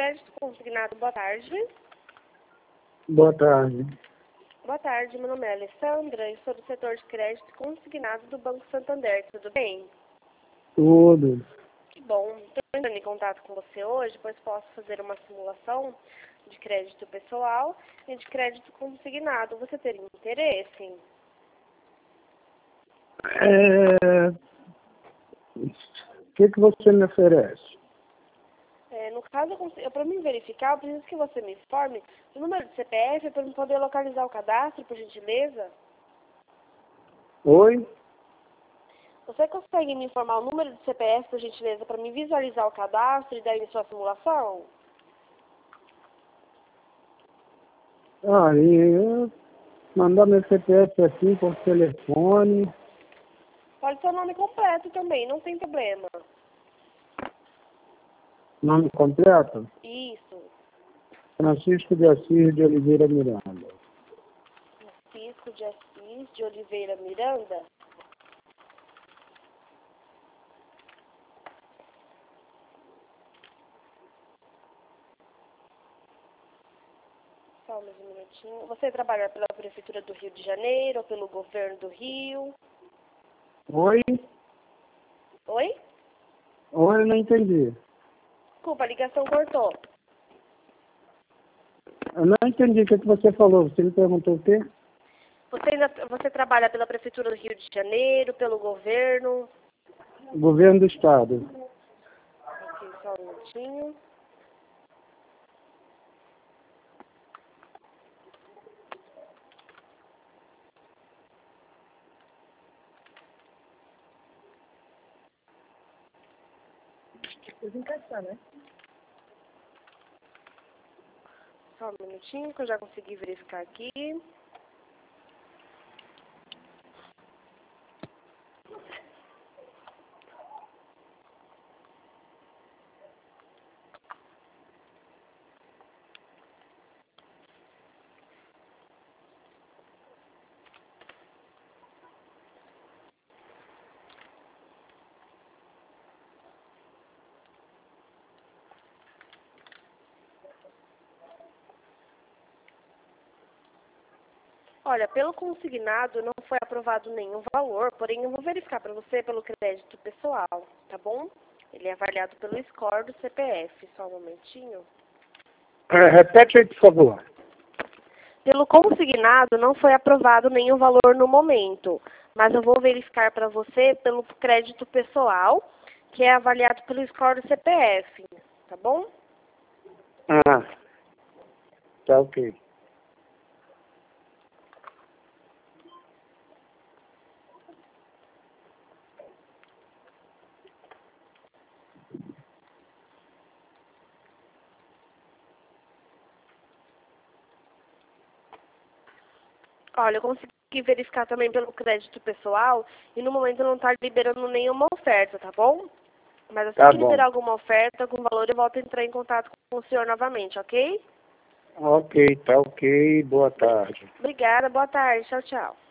Crédito Consignado, boa tarde. Boa tarde. Boa tarde, meu nome é Alessandra e sou do setor de crédito consignado do Banco Santander, tudo bem? Tudo. Que bom. Estou entrando em contato com você hoje, pois posso fazer uma simulação de crédito pessoal e de crédito consignado. Você teria interesse? O que você me oferece? No caso, para mim verificar, eu preciso que você me informe o número de CPF para eu poder localizar o cadastro, por gentileza. Oi? Você consegue me informar o número de CPF, por gentileza, para me visualizar o cadastro e dar início à simulação? Eu mandar meu CPF aqui por telefone. Pode ser o nome completo também, não tem problema. Nome completo? Isso. Francisco de Assis de Oliveira Miranda. Francisco de Assis de Oliveira Miranda. Só mais um minutinho. Você trabalha pela Prefeitura do Rio de Janeiro ou pelo Governo do Rio? Oi? Oi? Oi, não entendi. Desculpa, a ligação cortou. Eu não entendi o que você falou. Você me perguntou o quê? Você trabalha pela Prefeitura do Rio de Janeiro, pelo Governo? Governo do Estado. Aqui, só um minutinho. Só um minutinho que eu já consegui verificar aqui. Olha, pelo consignado não foi aprovado nenhum valor, porém eu vou verificar para você pelo crédito pessoal, tá bom? Ele é avaliado pelo score do CPF. Só um momentinho. Repete aí, por favor. Pelo consignado não foi aprovado nenhum valor no momento, mas eu vou verificar para você pelo crédito pessoal, que é avaliado pelo score do CPF, tá bom? Tá ok. Olha, eu consegui verificar também pelo crédito pessoal e no momento não está liberando nenhuma oferta, tá bom? Mas assim Tá que bom. liberar alguma oferta, algum valor, eu volto a entrar em contato com o senhor novamente, ok? Ok, tá ok. Boa tarde. Obrigada, boa tarde, tchau, tchau.